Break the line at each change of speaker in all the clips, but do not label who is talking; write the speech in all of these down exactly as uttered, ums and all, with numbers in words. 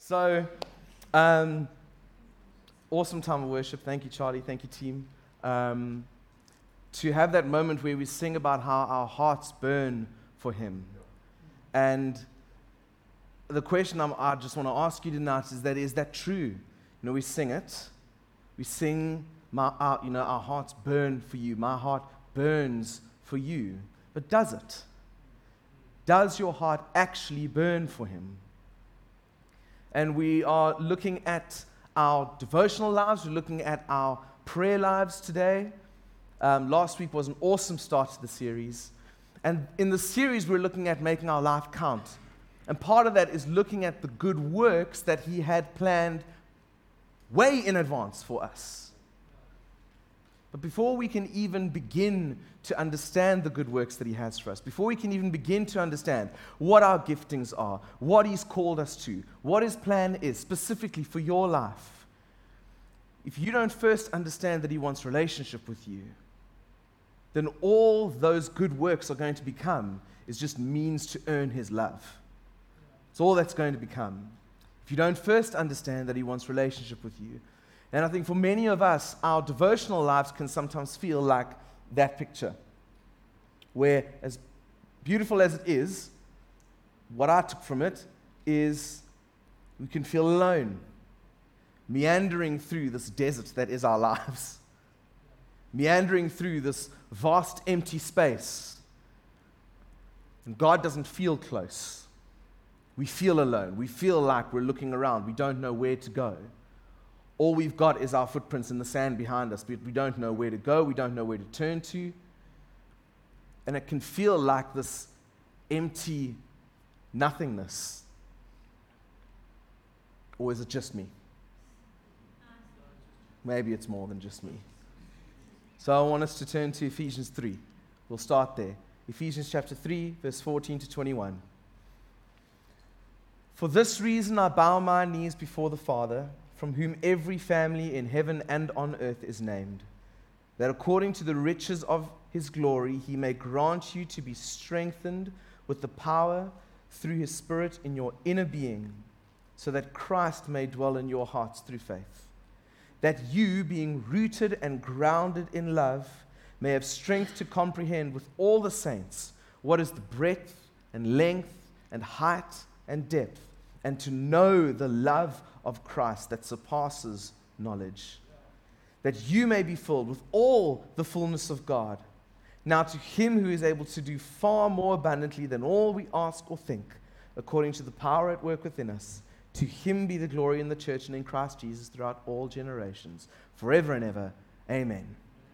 So, um, awesome time of worship. Thank you, Charlie. Thank you, team. Um, to have that moment where we sing about how our hearts burn for Him. And the question I'm, I just want to ask you tonight is that, is that true? You know, we sing it. We sing, my, our, you know, our hearts burn for you. My heart burns for you. But does it? Does your heart actually burn for Him? And we are looking at our devotional lives. We're looking at our prayer lives today. Um, last week was an awesome start to the series. And in the series, we're looking at making our life count. And part of that is looking at the good works that He had planned way in advance for us. But before we can even begin to understand the good works that He has for us, before we can even begin to understand what our giftings are, what He's called us to, what His plan is specifically for your life, if you don't first understand that He wants relationship with you, then all those good works are going to become is just means to earn His love. It's all that's going to become. If you don't first understand that He wants relationship with you. And I think for many of us, our devotional lives can sometimes feel like that picture, where as beautiful as it is, what I took from it is we can feel alone, meandering through this desert that is our lives, meandering through this vast empty space. And God doesn't feel close. We feel alone. We feel like we're looking around. We don't know where to go. All we've got is our footprints in the sand behind us, but we don't know where to go. We don't know where to turn to. And it can feel like this empty nothingness. Or is it just me? Maybe it's more than just me. So I want us to turn to Ephesians three. We'll start there. Ephesians chapter three, verse fourteen to twenty-one. For this reason I bow my knees before the Father, from whom every family in heaven and on earth is named, that according to the riches of His glory He may grant you to be strengthened with the power through His Spirit in your inner being, so that Christ may dwell in your hearts through faith, that you, being rooted and grounded in love, may have strength to comprehend with all the saints what is the breadth and length and height and depth, and to know the love of Christ that surpasses knowledge, that you may be filled with all the fullness of God. Now to Him who is able to do far more abundantly than all we ask or think, according to the power at work within us, to Him be the glory in the church and in Christ Jesus throughout all generations, forever and ever. Amen.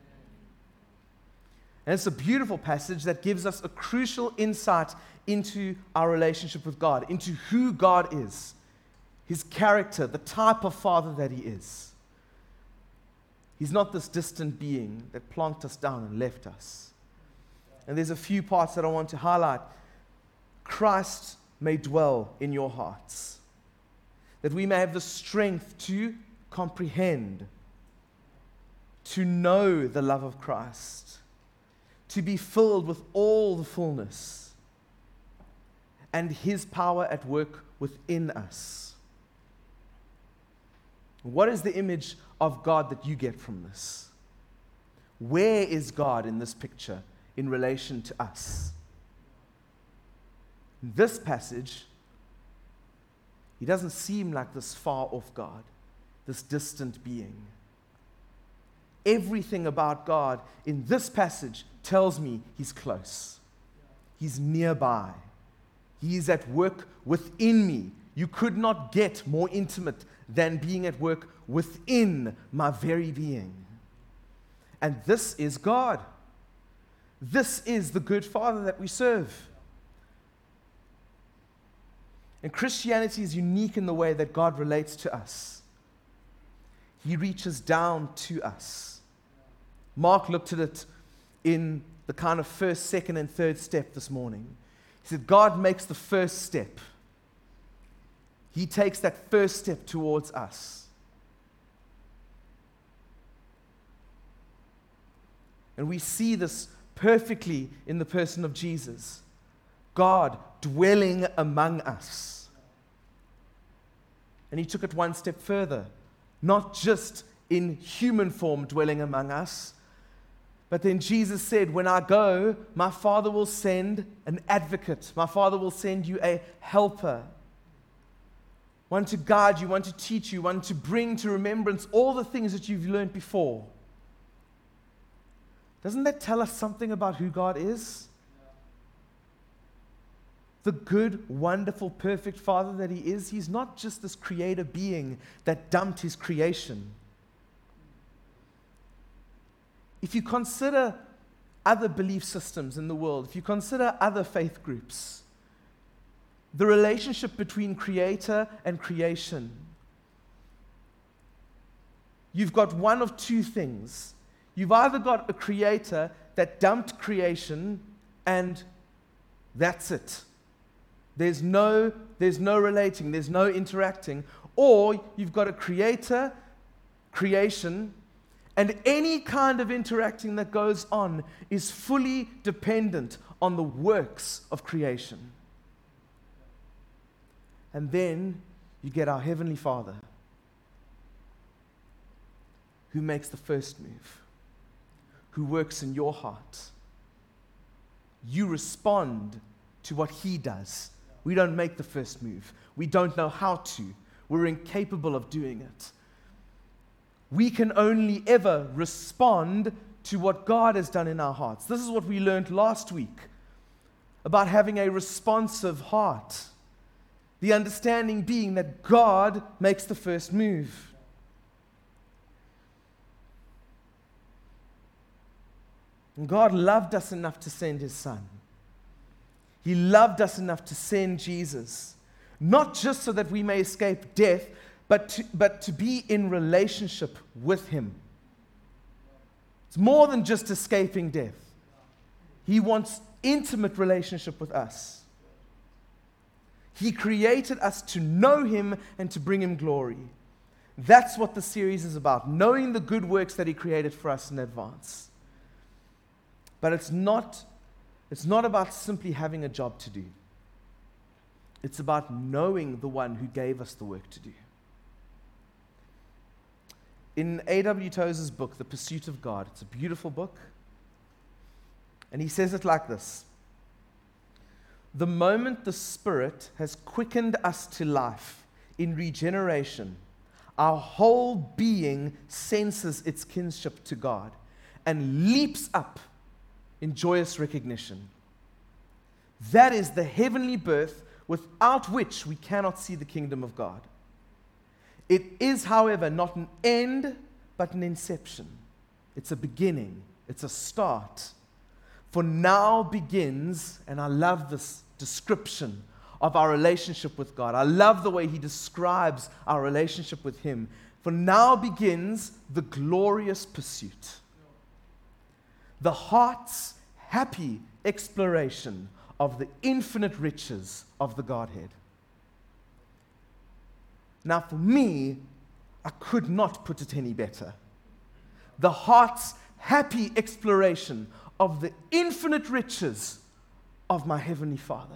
And it's a beautiful passage that gives us a crucial insight into our relationship with God, into who God is, His character, the type of Father that He is. He's not this distant being that plonked us down and left us. And there's a few parts that I want to highlight. Christ may dwell in your hearts, that we may have the strength to comprehend, to know the love of Christ, to be filled with all the fullness, and His power at work within us. What is the image of God that you get from this? Where is God in this picture in relation to us? In this passage, He doesn't seem like this far off God, this distant being. Everything about God in this passage tells me He's close. He's nearby. He is at work within me. You could not get more intimate than being at work within my very being. And this is God. This is the good Father that we serve. And Christianity is unique in the way that God relates to us. He reaches down to us. Mark looked at it in the kind of first, second, and third step this morning. He said, God makes the first step. He takes that first step towards us. And we see this perfectly in the person of Jesus. God dwelling among us. And he took it one step further, not just in human form dwelling among us, but then Jesus said, when I go, my Father will send an advocate. My Father will send you a helper. One to guide you, one to teach you, one to bring to remembrance all the things that you've learned before. Doesn't that tell us something about who God is? The good, wonderful, perfect Father that He is, He's not just this creator being that dumped His creation. If you consider other belief systems in the world, if you consider other faith groups, the relationship between creator and creation, you've got one of two things. You've either got a creator that dumped creation and that's it. There's no, there's no relating, there's no interacting. Or you've got a creator, creation, and any kind of interacting that goes on is fully dependent on the works of creation. And then you get our Heavenly Father, who makes the first move, who works in your heart. You respond to what He does. We don't make the first move. We don't know how to. We're incapable of doing it. We can only ever respond to what God has done in our hearts. This is what we learned last week about having a responsive heart. The understanding being that God makes the first move. And God loved us enough to send His Son. He loved us enough to send Jesus, not just so that we may escape death, but to, but to be in relationship with Him. It's more than just escaping death. He wants intimate relationship with us. He created us to know Him and to bring Him glory. That's what the series is about, knowing the good works that He created for us in advance. But it's not It's not about simply having a job to do. It's about knowing the one who gave us the work to do. In A W Tozer's book, The Pursuit of God, it's a beautiful book, and he says it like this: the moment the Spirit has quickened us to life in regeneration, our whole being senses its kinship to God and leaps up in joyous recognition. That is the heavenly birth without which we cannot see the kingdom of God. It is, however, not an end, but an inception. It's a beginning. It's a start. For now begins, and I love this description of our relationship with God. I love the way he describes our relationship with Him. For now begins the glorious pursuit. The heart's happy exploration of the infinite riches of the Godhead. Now, for me, I could not put it any better. The heart's happy exploration of the infinite riches of my Heavenly Father.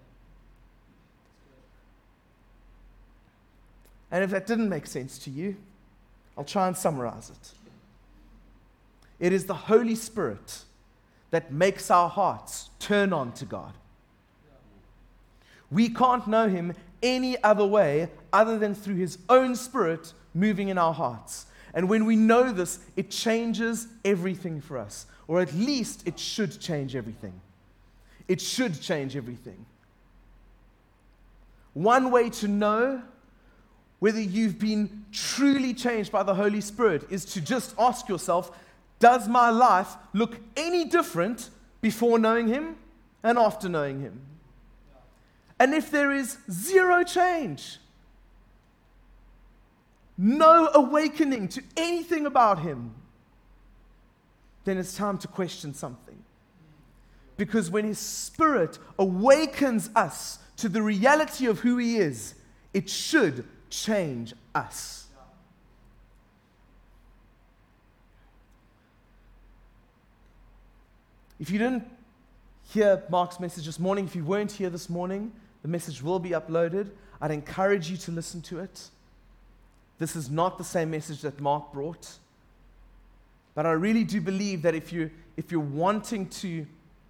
And if that didn't make sense to you, I'll try and summarize it. It is the Holy Spirit that makes our hearts turn on to God. We can't know Him any other way other than through His own Spirit moving in our hearts. And when we know this, it changes everything for us. Or at least it should change everything. It should change everything. One way to know whether you've been truly changed by the Holy Spirit is to just ask yourself, does my life look any different before knowing Him and after knowing Him? And if there is zero change, no awakening to anything about Him, then it's time to question something. Because when His Spirit awakens us to the reality of who He is, it should change us. If you didn't hear Mark's message this morning, if you weren't here this morning, the message will be uploaded. I'd encourage you to listen to it. This is not the same message that Mark brought. But I really do believe that if, you, if you're wanting to,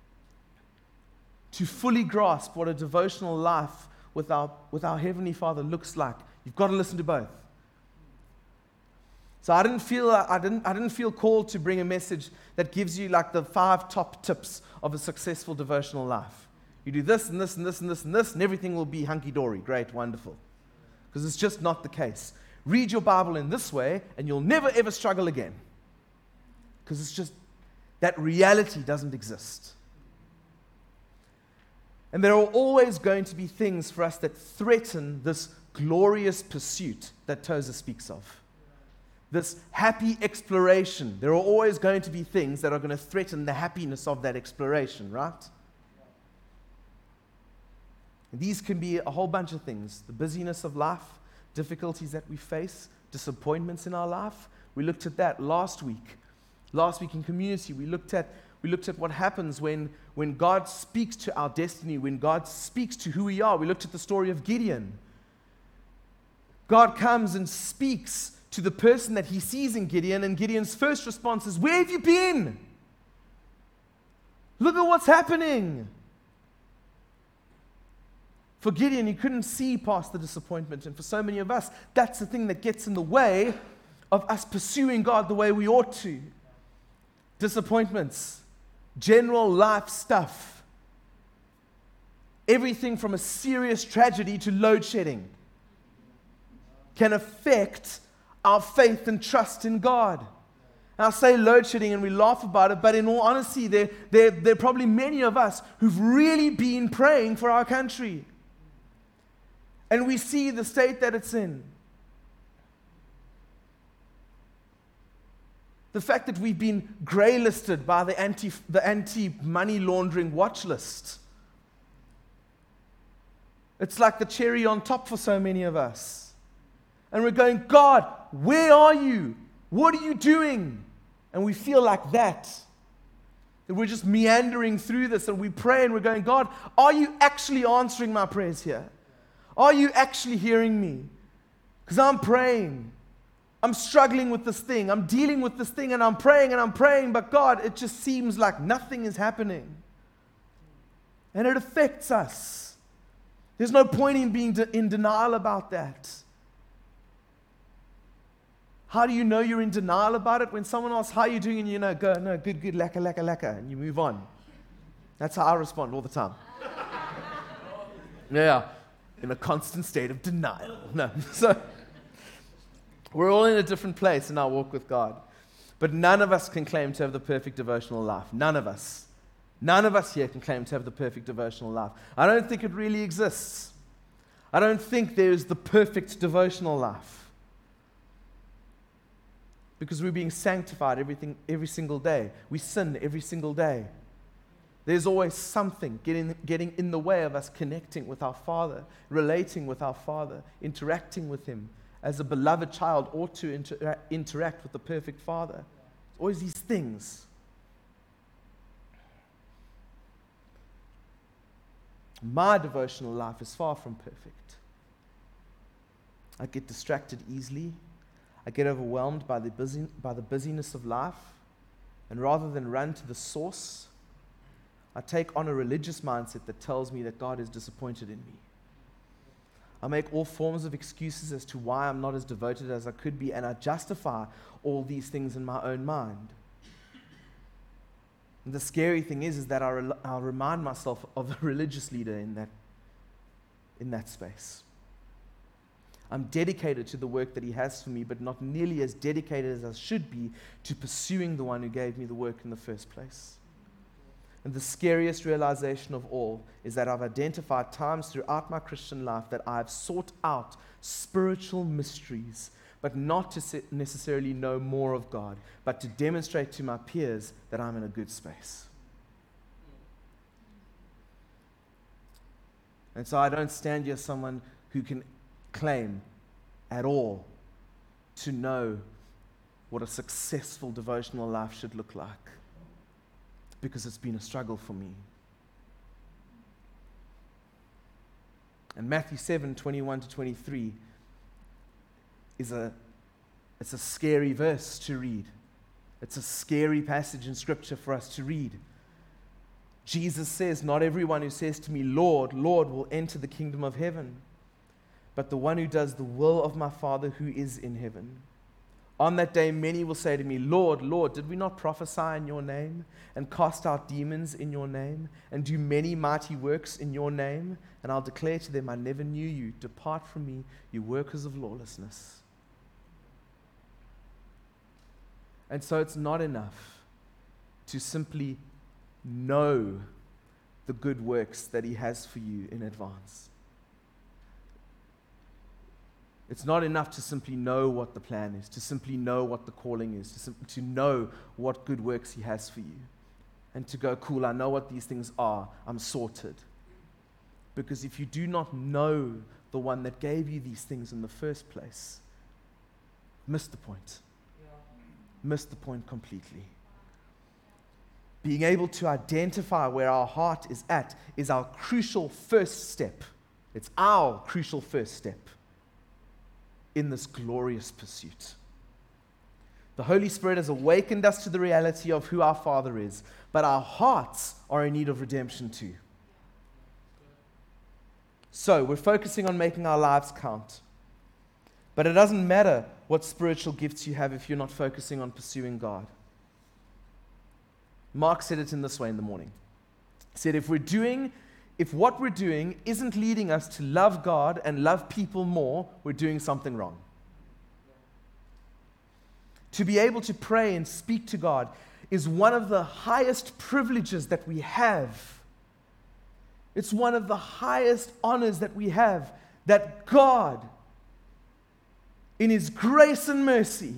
to fully grasp what a devotional life with our, with our Heavenly Father looks like, you've got to listen to both. So I didn't feel I didn't I didn't feel called to bring a message that gives you like the five top tips of a successful devotional life. You do this and this and this and this and this, and everything will be hunky-dory, great, wonderful. Because it's just not the case. Read your Bible in this way, and you'll never ever struggle again. Because it's just that reality doesn't exist. And there are always going to be things for us that threaten this glorious pursuit that Tozer speaks of. This happy exploration. There are always going to be things that are going to threaten the happiness of that exploration, right? And these can be a whole bunch of things. The busyness of life, difficulties that we face, disappointments in our life. We looked at that last week. Last week in community, we looked at we looked at what happens when, when God speaks to our destiny, when God speaks to who we are. We looked at the story of Gideon. God comes and speaks to the person that he sees in Gideon, and Gideon's first response is, "Where have you been? Look at what's happening." For Gideon, he couldn't see past the disappointment, and for so many of us, that's the thing that gets in the way of us pursuing God the way we ought to. Disappointments, general life stuff, everything from a serious tragedy to load shedding can affect our faith and trust in God. And I say load shedding and we laugh about it, but in all honesty, there, there, there are probably many of us who've really been praying for our country. And we see the state that it's in. The fact that we've been grey-listed by the anti, the anti-money laundering watch list. It's like the cherry on top for so many of us. And we're going, "God, where are you? What are you doing?" And we feel like that. That we're just meandering through this, and we pray and we're going, "God, are you actually answering my prayers here? Are you actually hearing me? Because I'm praying. I'm struggling with this thing. I'm dealing with this thing, and I'm praying and I'm praying, but God, it just seems like nothing is happening." And it affects us. There's no point in being de- in denial about that. How do you know you're in denial about it? When someone asks, "How are you doing?" and you know, go, "No, good, good, lacquer, lacquer, lacquer," and you move on. That's how I respond all the time. Yeah, in a constant state of denial. No, so we're all in a different place in our walk with God. But none of us can claim to have the perfect devotional life. None of us. None of us here can claim to have the perfect devotional life. I don't think it really exists. I don't think there is the perfect devotional life. Because we're being sanctified everything, every single day. We sin every single day. There's always something getting, getting in the way of us connecting with our Father, relating with our Father, interacting with Him. As a beloved child ought to inter- interact with the perfect Father. Always these things. My devotional life is far from perfect. I get distracted easily. I get overwhelmed by the busy, by the busyness of life. And rather than run to the source, I take on a religious mindset that tells me that God is disappointed in me. I make all forms of excuses as to why I'm not as devoted as I could be, and I justify all these things in my own mind. And the scary thing is, is that I re- I'll remind myself of a religious leader in that, in that space. I'm dedicated to the work that He has for me, but not nearly as dedicated as I should be to pursuing the one who gave me the work in the first place. And the scariest realization of all is that I've identified times throughout my Christian life that I've sought out spiritual mysteries, but not to necessarily know more of God, but to demonstrate to my peers that I'm in a good space. And so I don't stand here as someone who can claim at all to know what a successful devotional life should look like, because it's been a struggle for me. And Matthew seven, twenty-one to twenty-three is a, it's a scary verse to read. It's a scary passage in Scripture for us to read. Jesus says, "Not everyone who says to me, 'Lord, Lord,' will enter the kingdom of heaven, but the one who does the will of my Father who is in heaven. On that day, many will say to me, 'Lord, Lord, did we not prophesy in your name and cast out demons in your name and do many mighty works in your name?' And I'll declare to them, 'I never knew you. Depart from me, you workers of lawlessness.'" And so it's not enough to simply know the good works that He has for you in advance. It's not enough to simply know what the plan is, to simply know what the calling is, to, sim- to know what good works He has for you. And to go, "Cool, I know what these things are, I'm sorted." Because if you do not know the one that gave you these things in the first place, miss the point. Miss the point completely. Being able to identify where our heart is at is our crucial first step. It's our crucial first step in this glorious pursuit. The Holy Spirit has awakened us to the reality of who our Father is, but our hearts are in need of redemption too. So, we're focusing on making our lives count. But it doesn't matter what spiritual gifts you have if you're not focusing on pursuing God. Mark said it in this way in the morning. He said, if we're doing, if what we're doing isn't leading us to love God and love people more, we're doing something wrong. To be able to pray and speak to God is one of the highest privileges that we have. It's one of the highest honors that we have, that God, in His grace and mercy,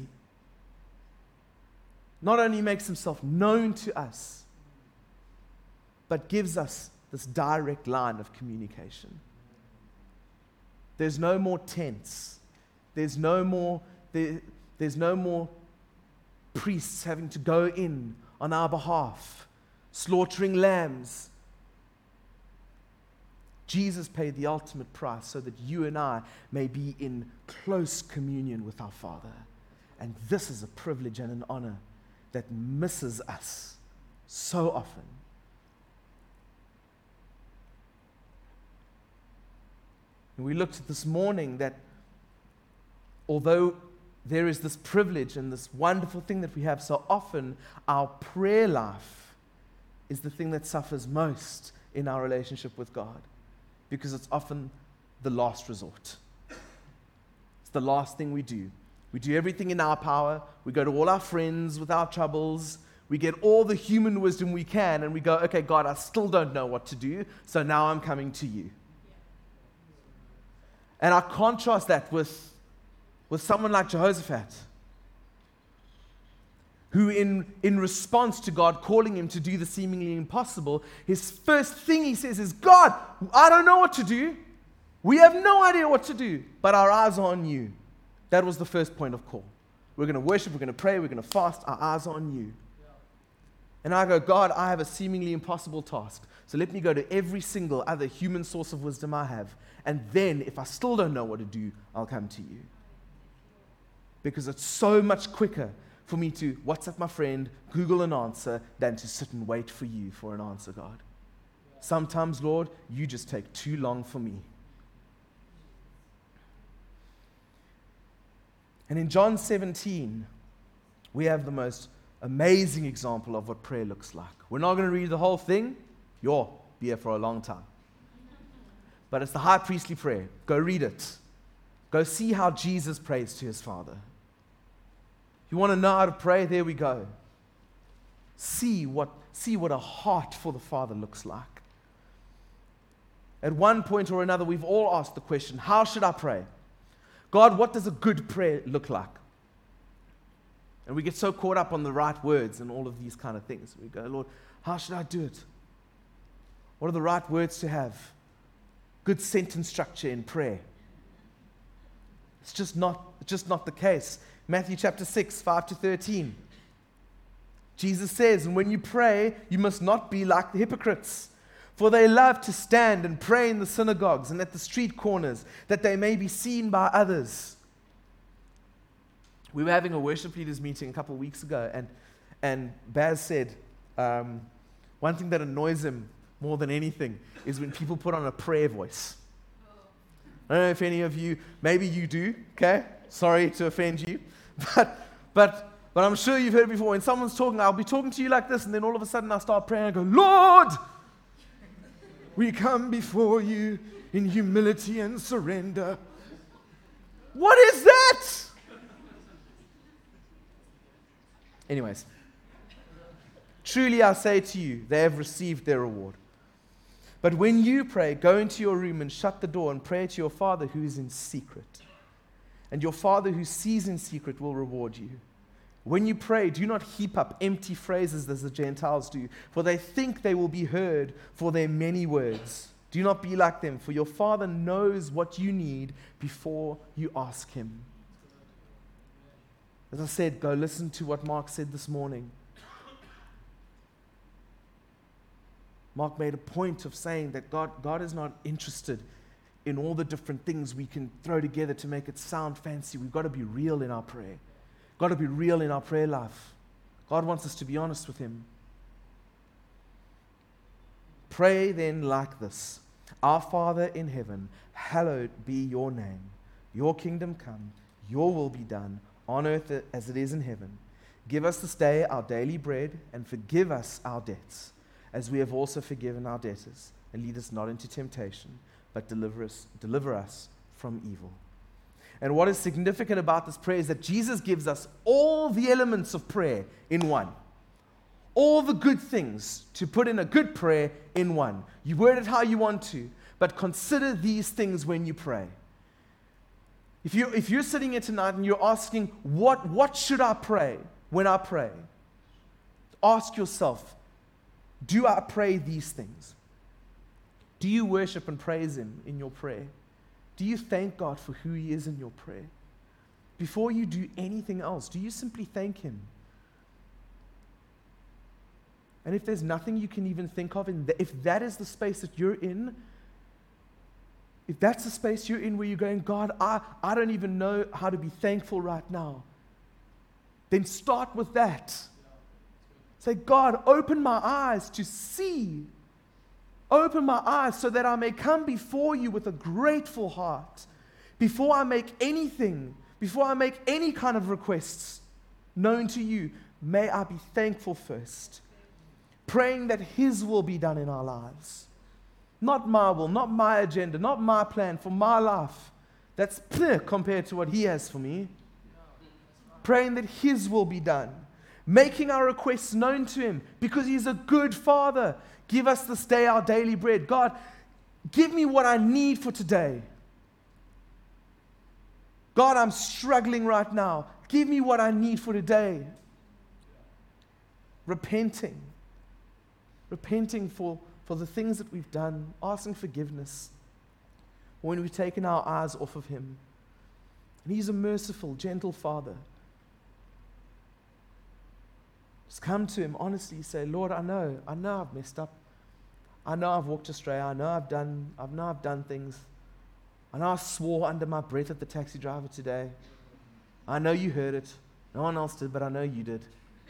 not only makes Himself known to us, but gives us this direct line of communication. There's no more tents. There's no more, there, there's no more priests having to go in on our behalf, slaughtering lambs. Jesus paid the ultimate price so that you and I may be in close communion with our Father. And this is a privilege and an honor that misses us so often. And we looked at this morning that although there is this privilege and this wonderful thing that we have, so often our prayer life is the thing that suffers most in our relationship with God, because it's often the last resort. It's the last thing we do. We do everything in our power. We go to all our friends with our troubles. We get all the human wisdom we can, and we go, "Okay, God, I still don't know what to do, so now I'm coming to you." And I contrast that with, with someone like Jehoshaphat, who in, in response to God calling him to do the seemingly impossible, his first thing he says is, "God, I don't know what to do. We have no idea what to do, but our eyes are on you." That was the first point of call. We're going to worship, we're going to pray, we're going to fast, our eyes are on you. And I go, "God, I have a seemingly impossible task. So let me go to every single other human source of wisdom I have. And then if I still don't know what to do, I'll come to you." Because it's so much quicker for me to WhatsApp my friend, Google an answer, than to sit and wait for you for an answer, God. Sometimes, Lord, you just take too long for me. And in John seventeen, we have the most amazing example of what prayer looks like. We're not going to read the whole thing. You'll be here for a long time. But it's the high priestly prayer. Go read it. Go see how Jesus prays to His Father. If you want to know how to pray, there we go. See what, see what a heart for the Father looks like. At one point or another, we've all asked the question, how should I pray? God, what does a good prayer look like? And we get so caught up on the right words and all of these kind of things. We go, "Lord, how should I do it? What are the right words to have? Good sentence structure in prayer." It's just not, it's just not the case. Matthew chapter six, five to thirteen. Jesus says, "And when you pray, you must not be like the hypocrites. For they love to stand and pray in the synagogues and at the street corners, that they may be seen by others. we were having a worship leaders meeting a couple of weeks ago, and and Baz said um, one thing that annoys him more than anything is when people put on a prayer voice. I don't know if any of you, maybe you do, okay? Sorry to offend you. But but but I'm sure you've heard it before. When someone's talking, I'll be talking to you like this, and then all of a sudden I start praying and I go, Lord, we come before you in humility and surrender. What is that? Anyways, truly I say to you, they have received their reward. But when you pray, go into your room and shut the door and pray to your Father who is in secret. And your Father who sees in secret will reward you. When you pray, do not heap up empty phrases as the Gentiles do, for they think they will be heard for their many words. Do not be like them, for your Father knows what you need before you ask Him. As I said, go listen to what Mark said this morning. Mark made a point of saying that God, God is not interested in all the different things we can throw together to make it sound fancy. We've got to be real in our prayer. Got to be real in our prayer life. God wants us to be honest with Him. Pray then like this. Our Father in heaven, hallowed be your name. Your kingdom come, your will be done on earth as it is in heaven. Give us this day our daily bread, and forgive us our debts, as we have also forgiven our debtors. And lead us not into temptation, but deliver us, deliver us from evil. And what is significant about this prayer is that Jesus gives us all the elements of prayer in one. All the good things to put in a good prayer in one. You word it how you want to, but consider these things when you pray. If, you, if you're sitting here tonight and you're asking, what, what should I pray when I pray? Ask yourself, do I pray these things? Do you worship and praise Him in your prayer? Do you thank God for who He is in your prayer? Before you do anything else, do you simply thank Him? And if there's nothing you can even think of, and if that is the space that you're in, if that's the space you're in where you're going, God, I, I don't even know how to be thankful right now, then start with that. Say, God, open my eyes to see. Open my eyes so that I may come before you with a grateful heart. Before I make anything, before I make any kind of requests known to you, may I be thankful first. Praying that His will be done in our lives. Not my will, not my agenda, not my plan for my life. That's compared to what He has for me. Praying that His will be done. Making our requests known to Him because He's a good Father. Give us this day our daily bread. God, give me what I need for today. God, I'm struggling right now. Give me what I need for today. Repenting. Repenting for, for the things that we've done. Asking forgiveness. When we've taken our eyes off of Him. And He's a merciful, gentle Father. Just come to Him honestly, say, Lord, I know, I know I've messed up. I know I've walked astray. I know I've done, I know I've done things. I know I swore under my breath at the taxi driver today. I know you heard it. No one else did, but I know you did.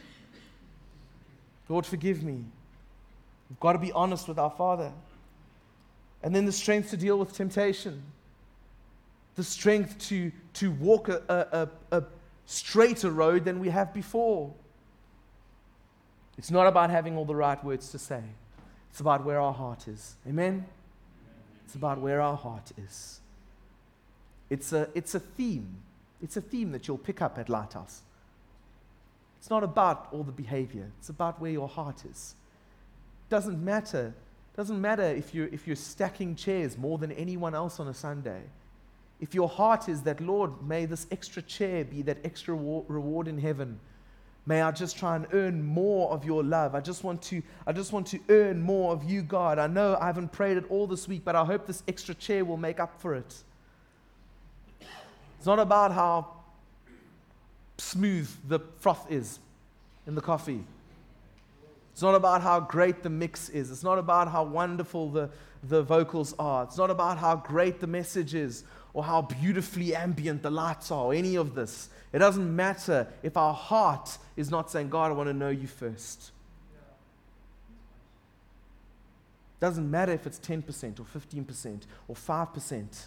Lord, forgive me. We've got to be honest with our Father. And then the strength to deal with temptation. The strength to, to walk a, a, a, a straighter road than we have before. It's not about having all the right words to say. It's about where our heart is. Amen? It's about where our heart is. It's a, it's a theme. It's a theme that you'll pick up at Lighthouse. It's not about all the behavior. It's about where your heart is. It doesn't matter. It doesn't matter if you're, if you're stacking chairs more than anyone else on a Sunday. If your heart is that, Lord, may this extra chair be that extra reward in heaven. May I just try and earn more of your love. I just want to, I just want to earn more of you, God. I know I haven't prayed it all this week, but I hope this extra chair will make up for it. It's not about how smooth the froth is in the coffee. It's not about how great the mix is. It's not about how wonderful the, the vocals are. It's not about how great the message is or how beautifully ambient the lights are, or any of this. It doesn't matter if our heart is not saying, God, I want to know you first. It doesn't matter if it's ten percent or fifteen percent or five percent.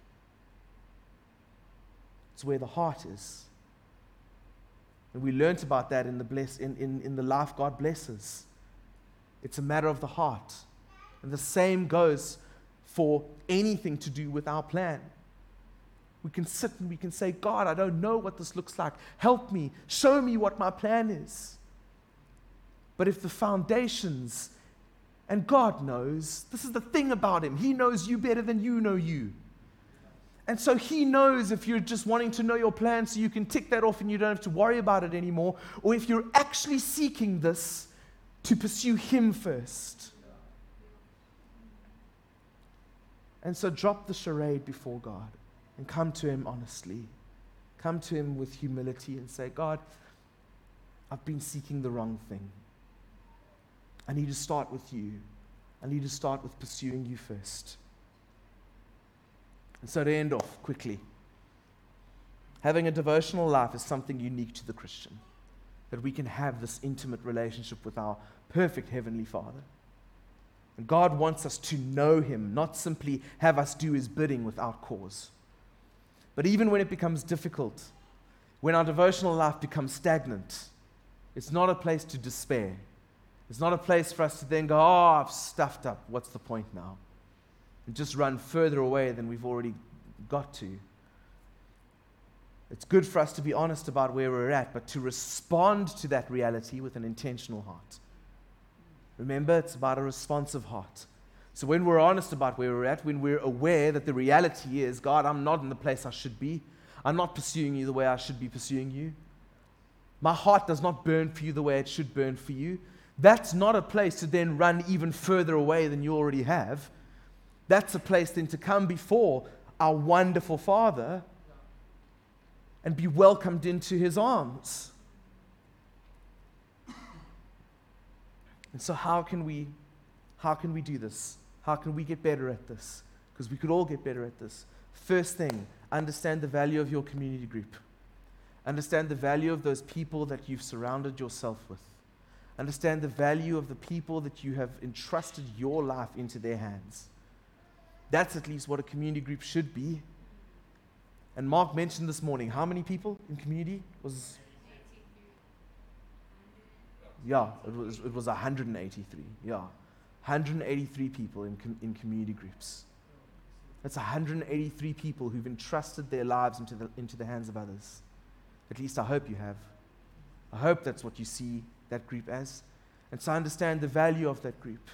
It's where the heart is. And we learnt about that in the, bless, in, in, in the life God blesses. It's a matter of the heart. And the same goes for anything to do with our plan. We can sit and we can say, God, I don't know what this looks like. Help me. Show me what my plan is. But if the foundations, and God knows, this is the thing about him. He knows you better than you know you. And so he knows if you're just wanting to know your plan so you can tick that off and you don't have to worry about it anymore, or if you're actually seeking this to pursue him first. And so drop the charade before God and come to him honestly. Come to him with humility and say, God, I've been seeking the wrong thing. I need to start with you. I need to start with pursuing you first. And so to end off quickly, having a devotional life is something unique to the Christian, that we can have this intimate relationship with our perfect Heavenly Father. And God wants us to know him, not simply have us do his bidding without cause. But even when it becomes difficult, when our devotional life becomes stagnant, it's not a place to despair. It's not a place for us to then go, oh, I've stuffed up. What's the point now? And just run further away than we've already got to. It's good for us to be honest about where we're at, but to respond to that reality with an intentional heart. Remember, it's about a responsive heart. So when we're honest about where we're at, when we're aware that the reality is, God, I'm not in the place I should be. I'm not pursuing you the way I should be pursuing you. My heart does not burn for you the way it should burn for you. That's not a place to then run even further away than you already have. That's a place then to come before our wonderful Father and be welcomed into his arms. And so how can we, how can we do this? How can we get better at this? Because we could all get better at this. First thing, understand the value of your community group. Understand the value of those people that you've surrounded yourself with. Understand the value of the people that you have entrusted your life into their hands. That's at least what a community group should be. And Mark mentioned this morning, how many people in community? Was Yeah, it was it was one hundred eighty-three. Yeah, one hundred eighty-three people in com- in community groups. That's one hundred eighty-three people who've entrusted their lives into the into the hands of others. At least I hope you have. I hope that's what you see that group as. And so understand the value of that group.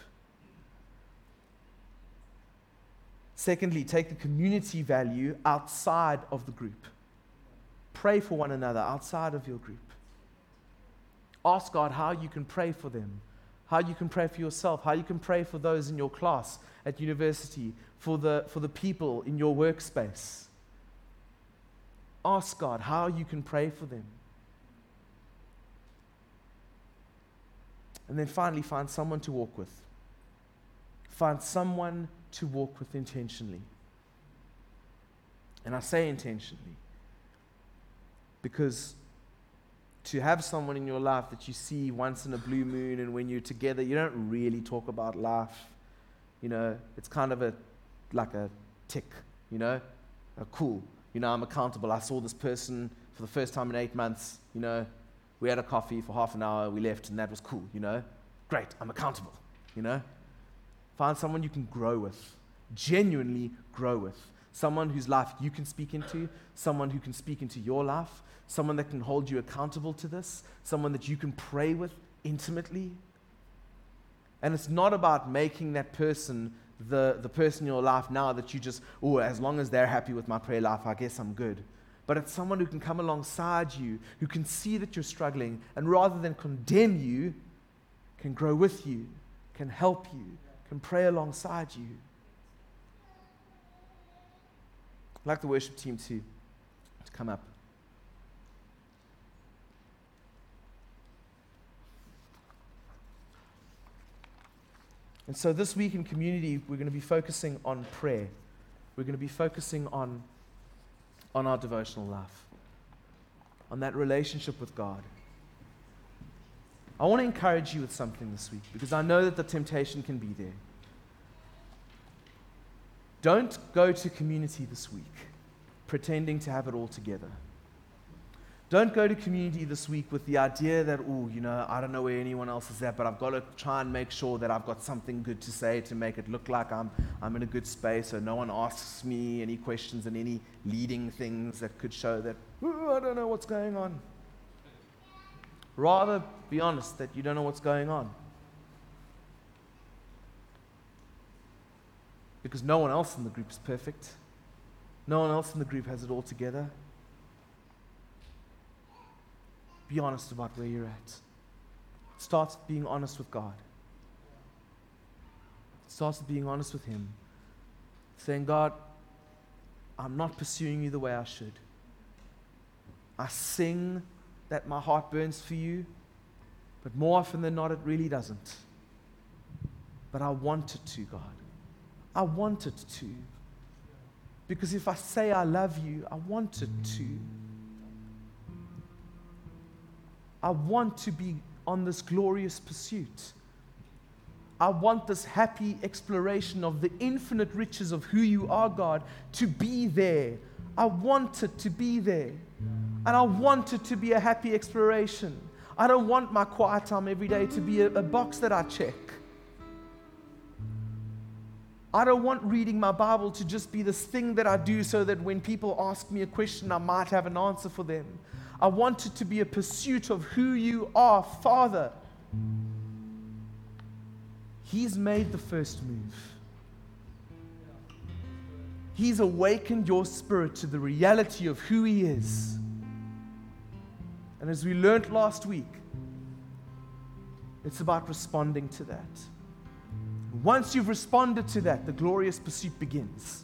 Secondly, take the community value outside of the group. Pray for one another outside of your group. Ask God how you can pray for them, how you can pray for yourself, how you can pray for those in your class at university, for the, for the people in your workspace. Ask God how you can pray for them. And then finally, find someone to walk with. Find someone to walk with intentionally. And I say intentionally because to have someone in your life that you see once in a blue moon, and when you're together, you don't really talk about life. You know, it's kind of a like a tick, you know, a cool. You know, I'm accountable. I saw this person for the first time in eight months. You know, we had a coffee for half an hour, we left, and that was cool, you know. Great, I'm accountable, you know. Find someone you can grow with, genuinely grow with. Someone whose life you can speak into, someone who can speak into your life, someone that can hold you accountable to this, someone that you can pray with intimately. And it's not about making that person the, the person in your life now that you just, oh, as long as they're happy with my prayer life, I guess I'm good. But it's someone who can come alongside you, who can see that you're struggling, and rather than condemn you, can grow with you, can help you, can pray alongside you. I'd like the worship team to, to come up. And so this week in community, we're going to be focusing on prayer. We're going to be focusing on on our devotional life, on that relationship with God. I want to encourage you with something this week because I know that the temptation can be there. Don't go to community this week pretending to have it all together. Don't go to community this week with the idea that, oh, you know, I don't know where anyone else is at, but I've got to try and make sure that I've got something good to say to make it look like I'm, I'm in a good space, so no one asks me any questions and any leading things that could show that, oh, I don't know what's going on. Rather, be honest that you don't know what's going on. Because no one else in the group is perfect. No one else in the group has it all together. Be honest about where you're at. Start being honest with God. Start with being honest with Him. Saying, God, I'm not pursuing you the way I should. I sing that my heart burns for you, but more often than not, it really doesn't. But I want it to, God. I want it to. Because if I say I love you, I want it to. I want to be on this glorious pursuit. I want this happy exploration of the infinite riches of who you are, God, to be there. I want it to be there. And I want it to be a happy exploration. I don't want my quiet time every day to be a, a box that I check. I don't want reading my Bible to just be this thing that I do so that when people ask me a question, I might have an answer for them. I want it to be a pursuit of who you are, Father. He's made the first move. He's awakened your spirit to the reality of who He is. And as we learned last week, it's about responding to that. Once you've responded to that, the glorious pursuit begins.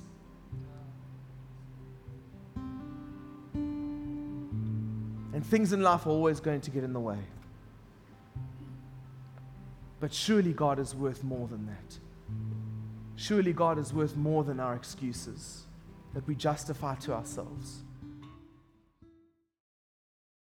And things in life are always going to get in the way. But surely God is worth more than that. Surely God is worth more than our excuses that we justify to ourselves.